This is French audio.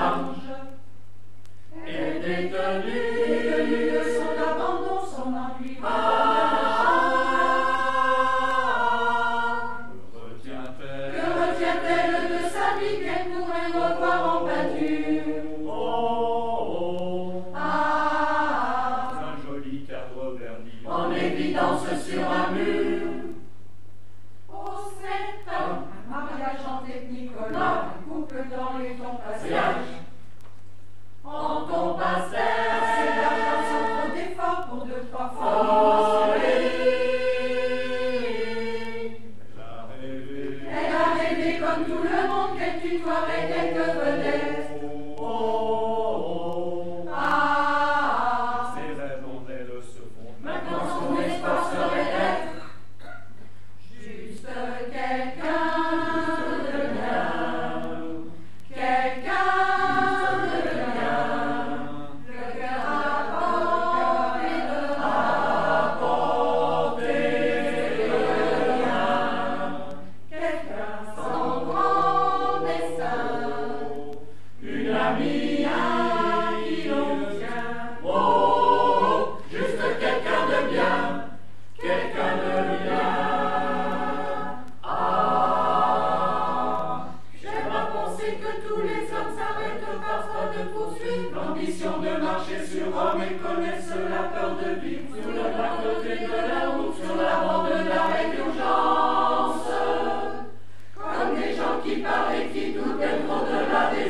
large. Et détenu de son abandon, son ennui. Que retient-elle de sa vie qu'elle pourrait revoir en peinture? Un joli cadre verni En évidence sur un mur. Oh, c'est un mariage en technicolore, un couple dans les tons passages. En ton pastel, c'est l'argent sans trop d'efforts pour 2-3 fois. Elle a rêvé comme tout le monde qu'elle tutoierait quelques vedettes. Ses rêves en elle se font. Maintenant son espoir serait d'être juste quelqu'un de bien. Quelqu'un de bien. Le cœur à porter de rapporter le bien. Quelqu'un sans grand dessein. Une amie à qui l'on tient. Juste quelqu'un de bien. Quelqu'un de bien. J'aime à penser que tous les hommes s'arrêtent parfois de poursuivre l'ambition de marcher sur Rome et connaissent la peur de vivre sur le bas-côté de la route, sur la bande d'arrêt d'urgence. Comme des gens qui parlent et qui doutent d'être au-delà des